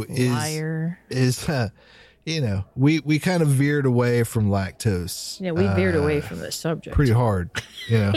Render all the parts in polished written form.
though is we kind of veered away from lactose. Yeah, we veered away from the subject pretty hard. Yeah.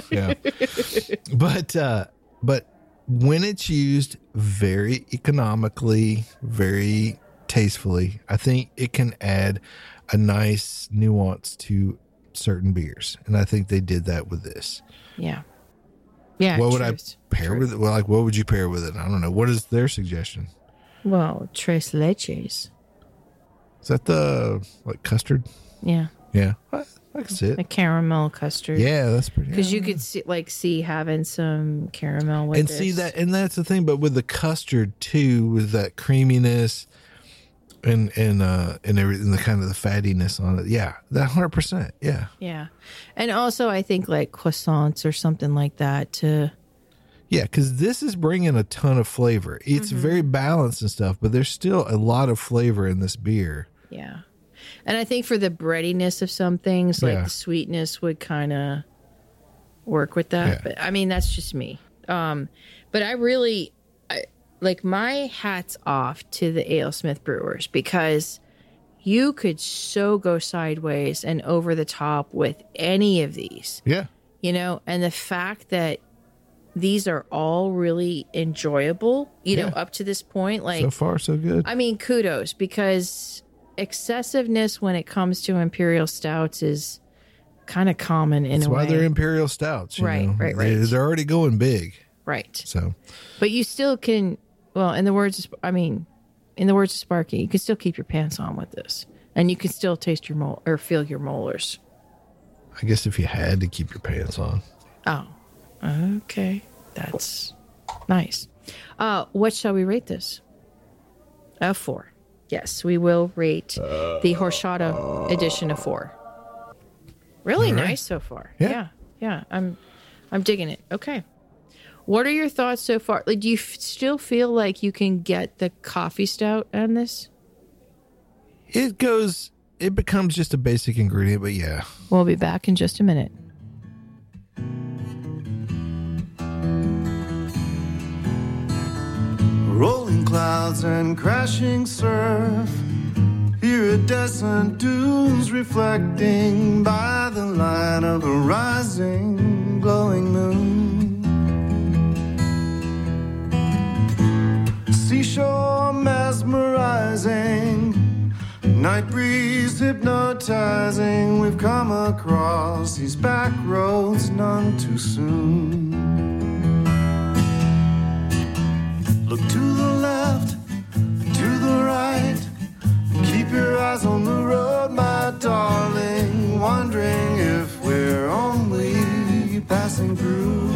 But when it's used very economically, very tastefully, I think it can add a nice nuance to certain beers, and I think they did that with this. Yeah. What would I pair with it? Well, like, what would you pair with it? I don't know. What is their suggestion? Well, tres leches. Is that the custard? Yeah. Yeah, I can see it. A caramel custard. Yeah, that's pretty. Because you could see having some caramel with and this. see that, and that's the thing. But with the custard too, with that creaminess and everything, the kind of the fattiness on it. Yeah, that 100%. Yeah. Yeah, and also I think like croissants or something like that to. Yeah, because this is bringing a ton of flavor. It's very balanced and stuff, but there's still a lot of flavor in this beer. Yeah. And I think for the breadiness of some things, like the sweetness would kind of work with that. Yeah. But I mean, that's just me. But I really, my hat's off to the AleSmith brewers, because you could so go sideways and over the top with any of these. Yeah. And the fact that these are all really enjoyable, know, up to this point. So far, so good. I mean, kudos, because excessiveness when it comes to imperial stouts is kind of common in a way. That's why they're imperial stouts. Right. They're already going big. Right. So, but you still can, well, in the words of Sparky, you can still keep your pants on with this, and you can still taste your or feel your molars. I guess if you had to keep your pants on. Oh, okay. That's nice. What shall we rate this? A 4. Yes, we will rate the Horchata edition of 4. Really nice so far. Yeah. I'm digging it. Okay. What are your thoughts so far? Like, do you still feel like you can get the coffee stout on this? It becomes just a basic ingredient, but yeah. We'll be back in just a minute. Rolling clouds and crashing surf, iridescent dunes reflecting by the light of a rising, glowing moon. Seashore mesmerizing, night breeze hypnotizing. We've come across these back roads none too soon. Look to the left, to the right. Keep your eyes on the road, my darling. Wondering if we're only passing through.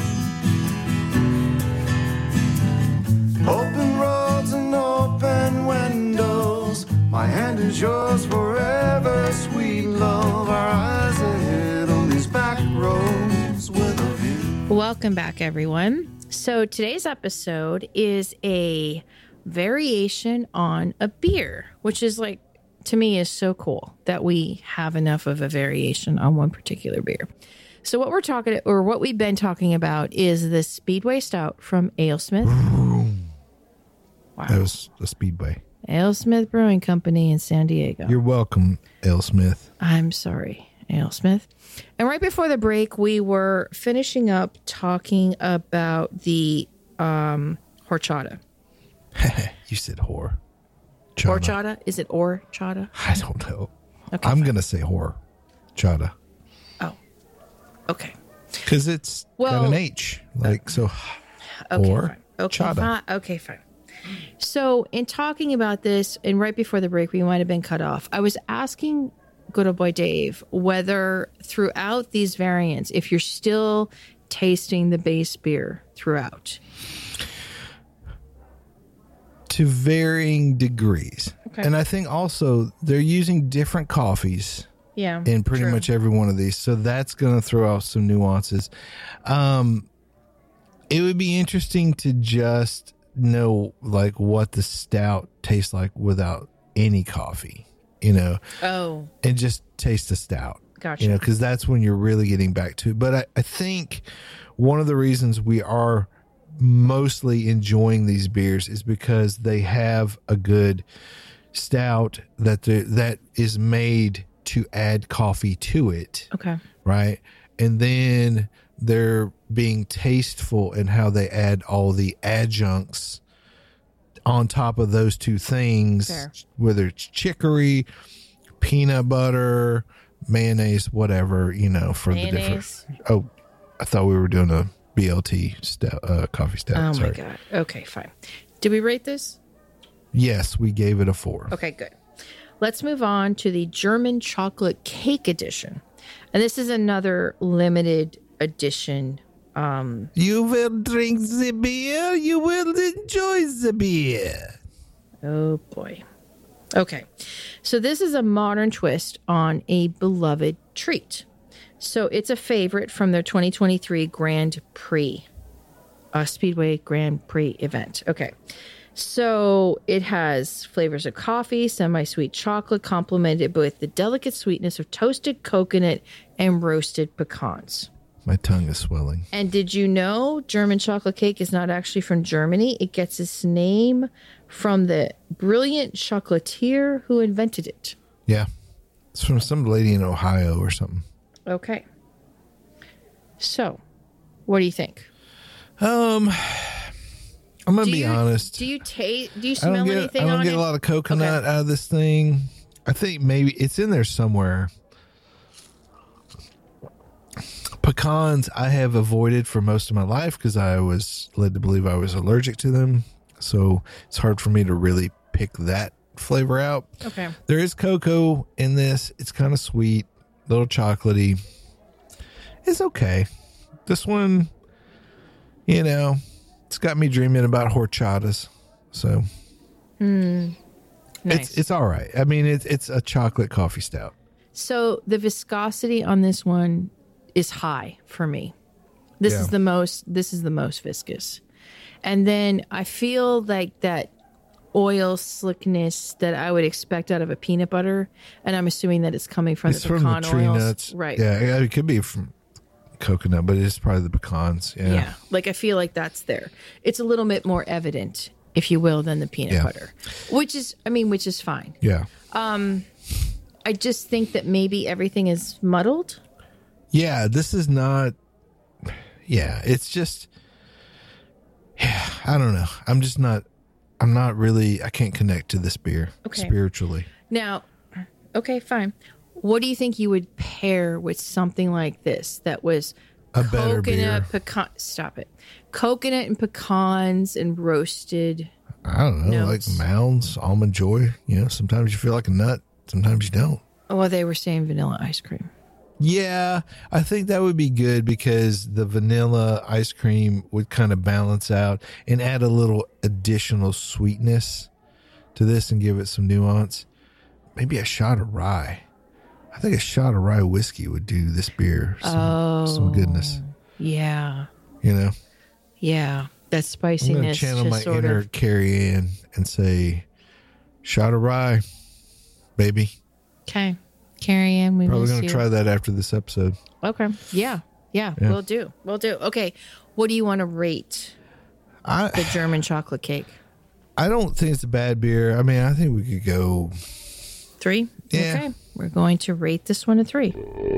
Open roads and open windows. My hand is yours forever, sweet love. Our eyes ahead on these back roads with a view. Welcome back, everyone. So today's episode is a variation on a beer, which is to me is so cool that we have enough of a variation on one particular beer. So what we've been talking about is the Speedway Stout from AleSmith. Wow. That was a Speedway. AleSmith Brewing Company in San Diego. You're welcome, AleSmith. I'm sorry, AleSmith. And right before the break, we were finishing up talking about the horchata. You said whore. Horchata? Is it horchata? I don't know. Okay, I'm going to say horchata. Oh, okay. Because it's got an H. So, okay, chata. Fine. Okay, fine. So in talking about this, and right before the break, we might have been cut off. I was asking good old boy Dave whether throughout these variants, if you're still tasting the base beer throughout. To varying degrees. Okay. And I think also they're using different coffees in pretty much every one of these. So that's going to throw off some nuances. It would be interesting to just know what the stout tastes like without any coffee, Oh. and just taste the stout. Gotcha. Because that's when you're really getting back to it. But I think one of the reasons we are mostly enjoying these beers is because they have a good stout that is made to add coffee to it. Okay. Right. And then they're being tasteful in how they add all the adjuncts on top of those two things, Fair. whether it's chicory, peanut butter, mayonnaise, whatever, for the Mayonnaise? different. Oh, I thought we were doing a BLT stout, coffee stout. Oh Sorry. my God. Okay, fine. Did we rate this? Yes, we gave it a 4. Okay, good. Let's move on to the German chocolate cake edition. And this is another limited edition. You will drink the beer. You will enjoy the beer. Oh boy. Okay. So this is a modern twist on a beloved treat. So it's a favorite from their 2023 Grand Prix, Speedway Grand Prix event. Okay. So it has flavors of coffee, semi-sweet chocolate, complemented with the delicate sweetness of toasted coconut and roasted pecans. My tongue is swelling. And did you know German chocolate cake is not actually from Germany? It gets its name from the brilliant chocolatier who invented it. Yeah. It's from some lady in Ohio or something. Okay. So, what do you think? I'm going to be honest. Do you smell anything I don't on get it? a lot of coconut Okay. out of this thing. I think maybe it's in there somewhere. Pecans I have avoided for most of my life because I was led to believe I was allergic to them. So it's hard for me to really pick that flavor out. Okay. There is cocoa in this. It's kind of sweet, a little chocolatey. It's okay. This one, it's got me dreaming about horchatas. So Nice. it's all right. I mean, it's a chocolate coffee stout. So the viscosity on this one is high for me. This Yeah. is the most viscous. And then I feel like that oil slickness that I would expect out of a peanut butter, and I'm assuming that it's coming from It's the from pecan the tree oils. nuts. Right. Yeah, it could be from coconut, but it's probably the pecans. Yeah. Yeah. Like I feel like that's there. It's a little bit more evident, if you will, than the peanut Yeah. butter. Which is fine. Yeah. I just think that maybe everything is muddled. Yeah, this is not. Yeah, it's just. Yeah, I don't know. I'm not really. I can't connect to this beer spiritually. Now, okay, fine. What do you think you would pair with something like this that was A better beer. pecan? Stop it. Coconut and pecans and roasted. I don't know, Notes. like Mounds, Almond Joy. Sometimes you feel like a nut, sometimes you don't. Oh, well, they were saying vanilla ice cream. Yeah, I think that would be good because the vanilla ice cream would kind of balance out and add a little additional sweetness to this and give it some nuance. Maybe a shot of rye. I think a shot of rye whiskey would do this beer some goodness. Yeah. I'm Yeah. That going to spiciness. channel just my sort inner of. Carrie Ann and say, shot of rye, baby. Okay. Carrie Ann, we Probably miss going you. to try that after this episode. Okay. Yeah. We'll do. Okay. What do you want to rate the German chocolate cake? I don't think it's a bad beer. I mean, I think we could go 3? Yeah. Okay. We're going to rate this one a 3.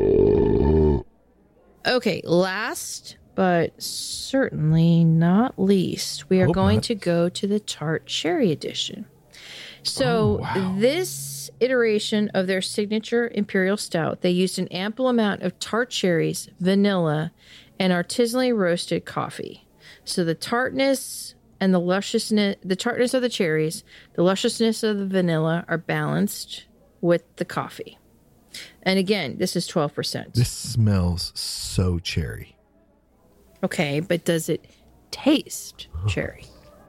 Okay. Last but certainly not least, we are Hope going not. to go to the Tart Cherry Edition. So this iteration of their signature Imperial Stout, they used an ample amount of tart cherries, vanilla, and artisanally roasted coffee. So the tartness and the tartness of the cherries, the lusciousness of the vanilla are balanced with the coffee. And again, this is 12%. This smells so cherry. Okay, but does it taste cherry?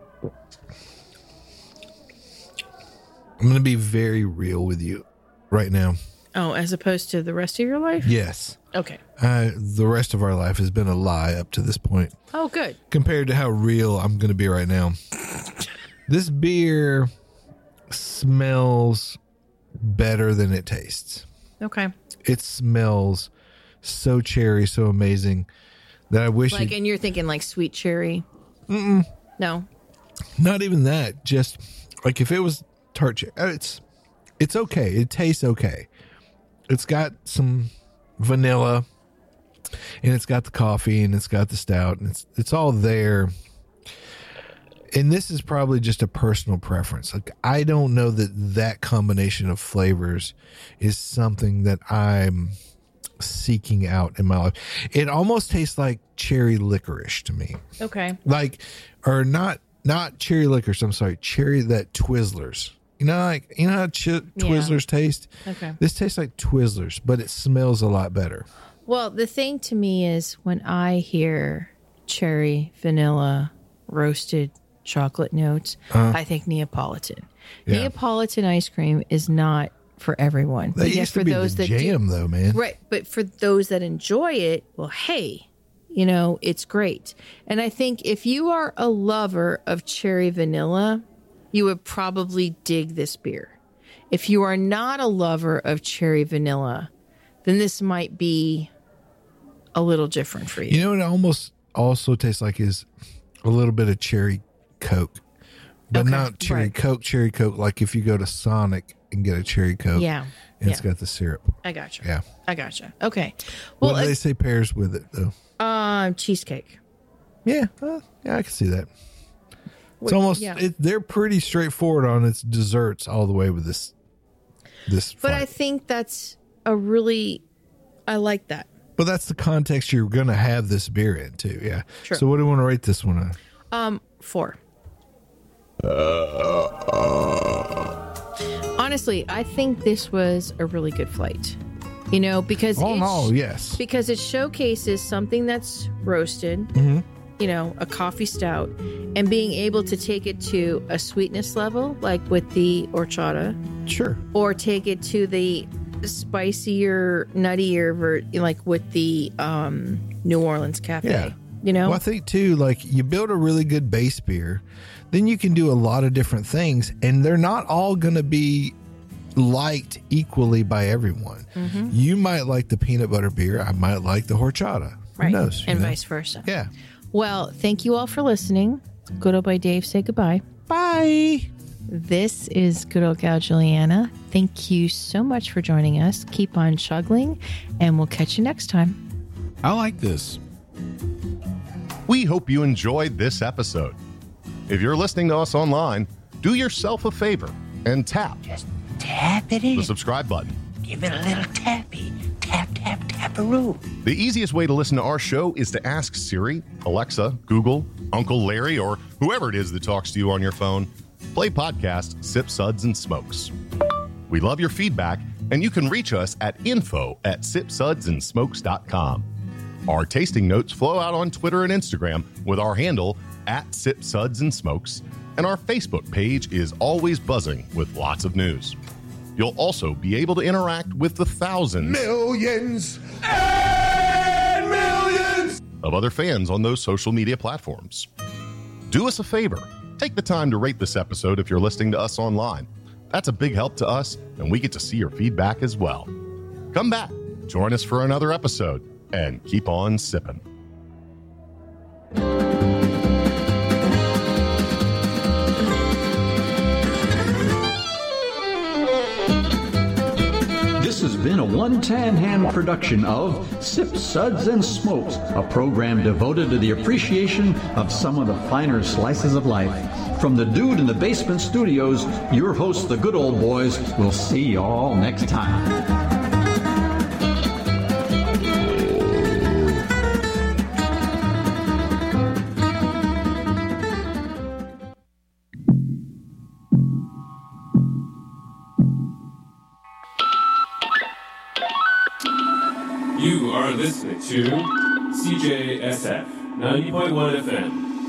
I'm going to be very real with you right now. Oh, as opposed to the rest of your life? Yes. Okay. The rest of our life has been a lie up to this point Oh, good. compared to how real I'm going to be right now. This beer smells better than it tastes. Okay. It smells so cherry, so amazing that I wish And you're thinking like sweet cherry? No. Not even that. Just like if it was tart cherry, it's okay. It tastes okay. It's got some vanilla, and it's got the coffee, and it's got the stout, and it's all there. And this is probably just a personal preference. Like, I don't know that combination of flavors is something that I'm seeking out in my life. It almost tastes like cherry licorice to me. Okay. Like, or not cherry licorice. I'm sorry, cherry that Twizzlers. You know how Twizzlers taste? Okay. This tastes like Twizzlers, but it smells a lot better. Well, the thing to me is when I hear cherry, vanilla, roasted chocolate notes, I think Neapolitan. Yeah. Neapolitan ice cream is not for everyone. That used to be the jam, though, man. Right, but for those that enjoy it, well, hey, it's great. And I think if you are a lover of cherry vanilla, you would probably dig this beer. If you are not a lover of cherry vanilla, then this might be a little different for you. You know what it almost also tastes like is a little bit of cherry Coke, but not cherry Coke. Cherry Coke, like if you go to Sonic and get a cherry Coke, and it's got the syrup. I gotcha. Yeah, I gotcha. Okay. Well, what do they say pairs with it though? Cheesecake. Yeah, I can see that. It's almost they're pretty straightforward on its desserts all the way with this. But I think that's I like that. But that's the context you're going to have this beer in too. Yeah. Sure. So what do you want to rate this one on? 4. Honestly, I think this was a really good flight. Because because it showcases something that's roasted, a coffee stout, and being able to take it to a sweetness level, like with the horchata. Sure. Or take it to the spicier, nuttier, like with the New Orleans Cafe. Yeah. Well, I think too, like you build a really good base beer, then you can do a lot of different things, and they're not all going to be liked equally by everyone. Mm-hmm. You might like the peanut butter beer. I might like the horchata. Right. Who knows? And vice versa. Yeah. Well, thank you all for listening. Good Old Boy Dave, say goodbye. Bye. This is Good Old Gal Juliana. Thank you so much for joining us. Keep on chuggling, and we'll catch you next time. I like this. We hope you enjoyed this episode. If you're listening to us online, do yourself a favor and tap Tap it in. the subscribe button. Give it a little tappy. Tap, tap, tap-a-roo. The easiest way to listen to our show is to ask Siri, Alexa, Google, Uncle Larry, or whoever it is that talks to you on your phone. Play podcast Sip Suds and Smokes. We love your feedback, and you can reach us at info@sipsudsandsmokes.com. Our tasting notes flow out on Twitter and Instagram with our handle @SipSudsAndSmokes, and our Facebook page is always buzzing with lots of news. You'll also be able to interact with the thousands, Millions and millions of other fans on those social media platforms. Do us a favor. Take the time to rate this episode if you're listening to us online. That's a big help to us, and we get to see your feedback as well. Come back, join us for another episode, and keep on sipping. This has been a one-tan hand production of Sip Suds and Smokes, a program devoted to the appreciation of some of the finer slices of life. From the Dude in the Basement Studios, your hosts, the Good Old Boys, will see you all next time. You are listening to CJSF 90.1 FM.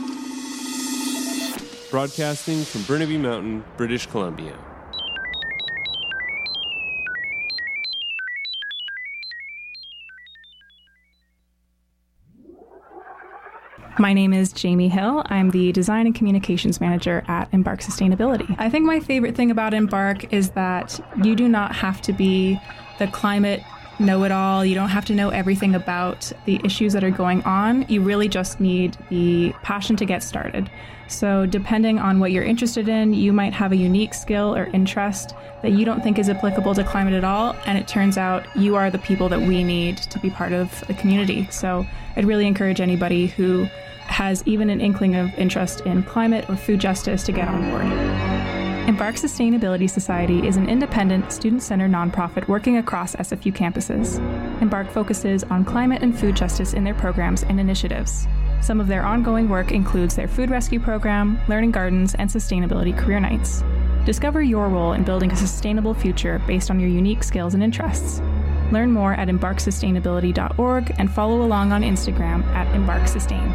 Broadcasting from Burnaby Mountain, British Columbia. My name is Jamie Hill. I'm the Design and Communications Manager at Embark Sustainability. I think my favorite thing about Embark is that you do not have to be the climate know it all. You don't have to know everything about the issues that are going on. You really just need the passion to get started. So depending on what you're interested in, you might have a unique skill or interest that you don't think is applicable to climate at all, and it turns out you are the people that we need to be part of the community. So I'd really encourage anybody who has even an inkling of interest in climate or food justice to get on board. Embark Sustainability Society is an independent, student-centered nonprofit working across SFU campuses. Embark focuses on climate and food justice in their programs and initiatives. Some of their ongoing work includes their food rescue program, learning gardens, and sustainability career nights. Discover your role in building a sustainable future based on your unique skills and interests. Learn more at embarksustainability.org and follow along on Instagram at embarksustain.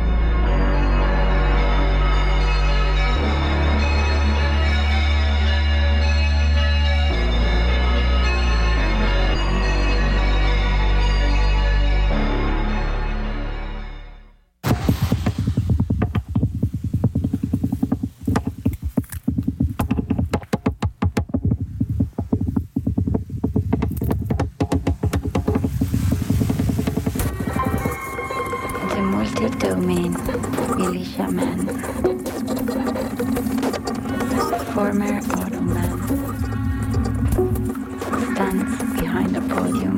Domain militiaman, former automan, stands behind the podium.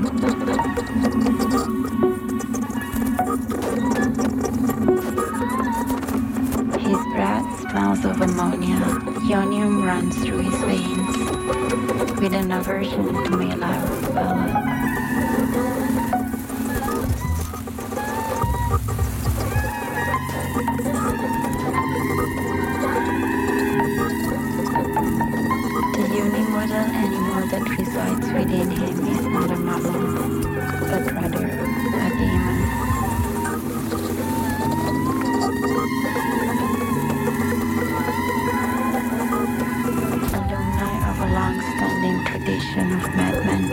His breath smells of ammonia. Yonium runs through his veins with an aversion to male Bella. That resides within him is not a mammal, but rather a demon. Alumni of a long-standing tradition of madmen.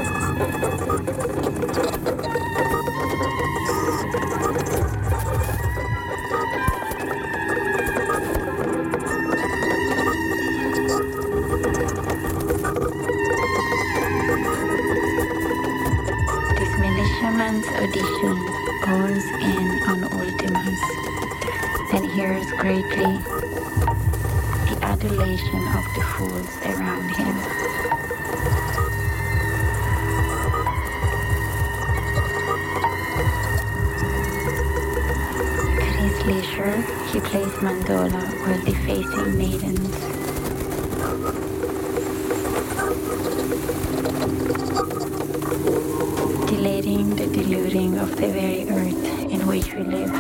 Audition owns in on Ultimas and hears greatly the adulation of the fools around him. At his leisure, he plays mandola while defacing maidens. Delaying the deluding of the very earth in which we live.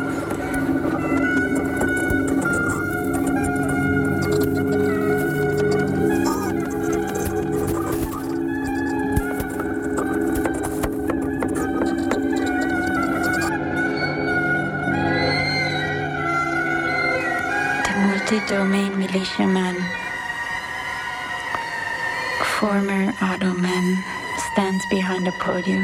The multi-domain militiaman, former automan, stands behind the podium.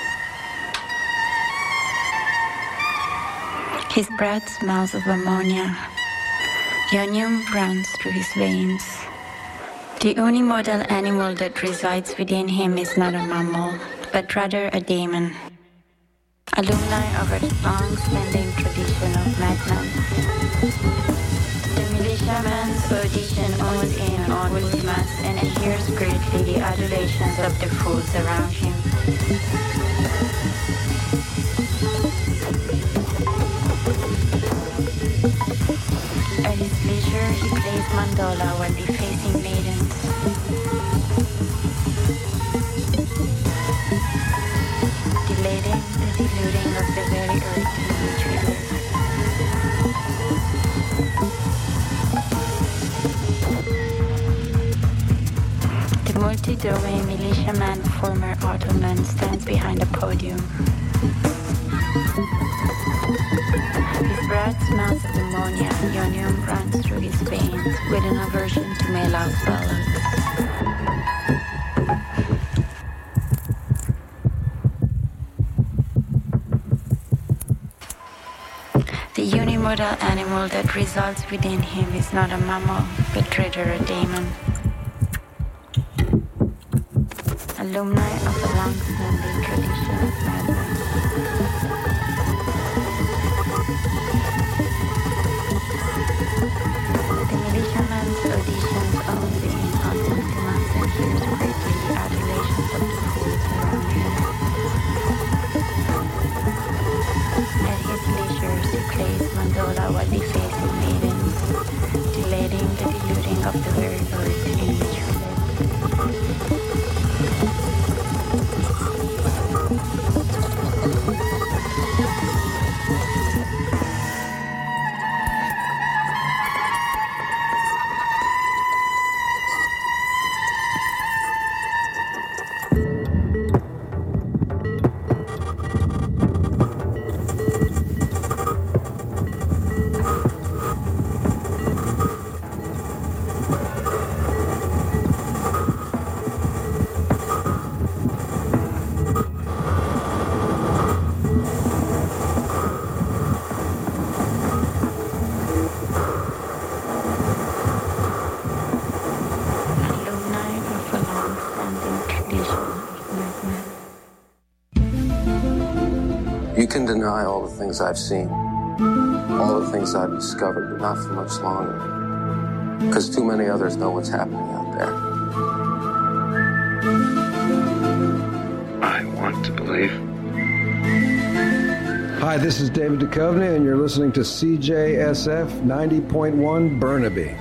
His breath smells of ammonia. Yonium runs through his veins. The unimodal animal that resides within him is not a mammal, but rather a demon. Alumni of a long-standing tradition of madmen. The militiaman's audition owns in on Ultimas and adheres greatly the adulations of the fools around him. At his leisure, he plays mandola while defacing maidens. Delaying the deluding of the very earth in which we live. The multi-domain militiaman, former automan, stands behind a podium. His breath smells of ammonia and yonium runs through his veins with an aversion to male ballads. The unimodal animal that resides within him is not a mammal, but rather a demon. alumni of a long-standing tradition of madness. The militiaman's auditions only in Austin demands and hears greatly adulations of the fools around him. At his leisure, he plays Mandola while defacing maidens, delaying the deluding of the very earth in which he lives. You can deny all the things I've seen, all the things I've discovered, but not for much longer. Because too many others know what's happening out there. I want to believe. Hi, this is David Duchovny, and you're listening to CJSF 90.1 Burnaby.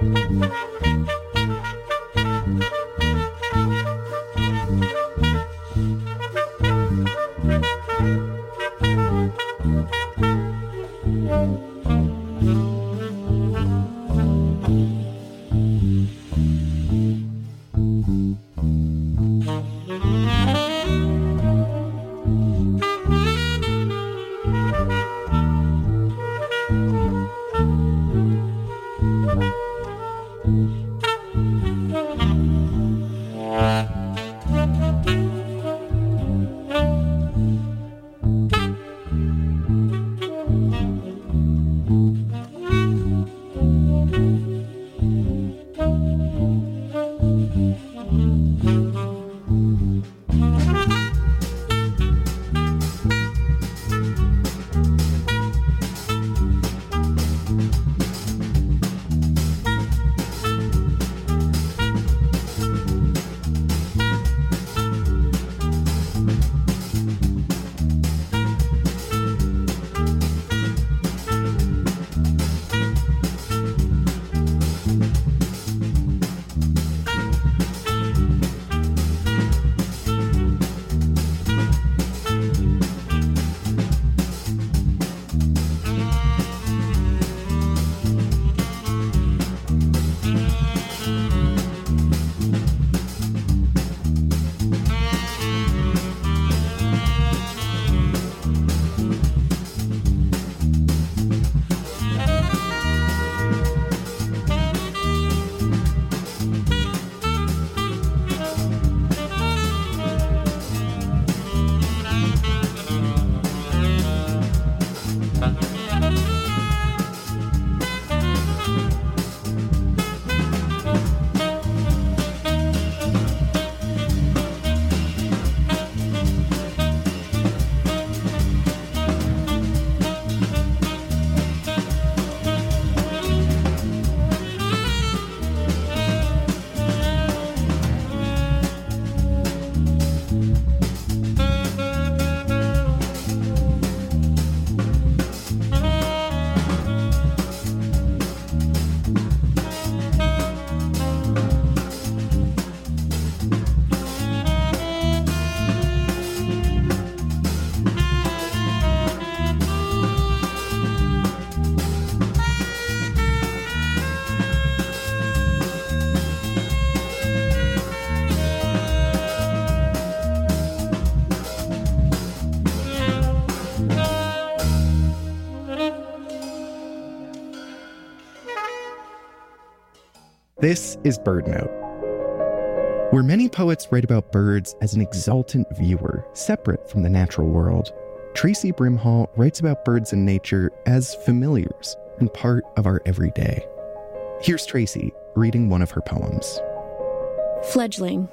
This is Bird Note, where many poets write about birds as an exultant viewer, separate from the natural world. Tracy Brimhall writes about birds in nature as familiars and part of our everyday. Here's Tracy reading one of her poems. Fledgling.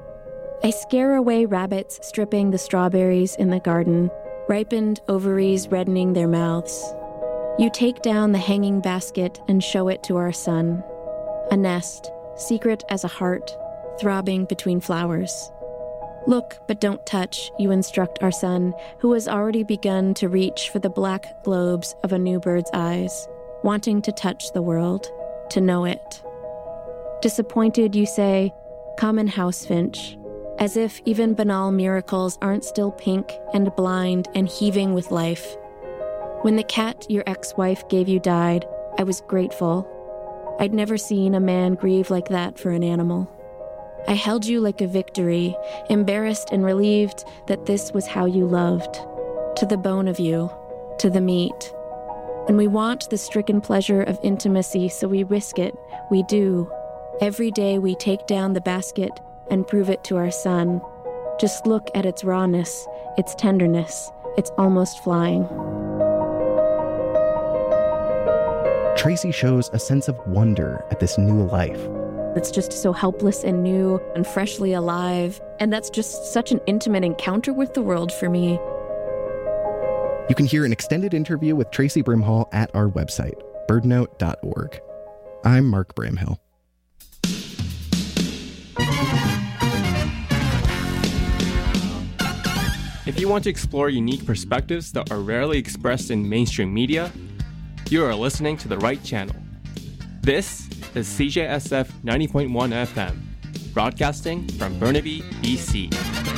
I scare away rabbits stripping the strawberries in the garden, ripened ovaries reddening their mouths. You take down the hanging basket and show it to our son. A nest, secret as a heart, throbbing between flowers. Look, but don't touch, you instruct our son, who has already begun to reach for the black globes of a new bird's eyes, wanting to touch the world, to know it. Disappointed, you say, common house finch, as if even banal miracles aren't still pink and blind and heaving with life. When the cat your ex-wife gave you died, I was grateful. I'd never seen a man grieve like that for an animal. I held you like a victory, embarrassed and relieved that this was how you loved. To the bone of you, to the meat. And we want the stricken pleasure of intimacy, so we risk it. We do. Every day we take down the basket and prove it to our son. Just look at its rawness, its tenderness. It's almost flying. Tracy shows a sense of wonder at this new life. It's just so helpless and new and freshly alive. And that's just such an intimate encounter with the world for me. You can hear an extended interview with Tracy Brimhall at our website, birdnote.org. I'm Mark Bramhill. If you want to explore unique perspectives that are rarely expressed in mainstream media, you are listening to the right channel. This is CJSF 90.1 FM, broadcasting from Burnaby, BC.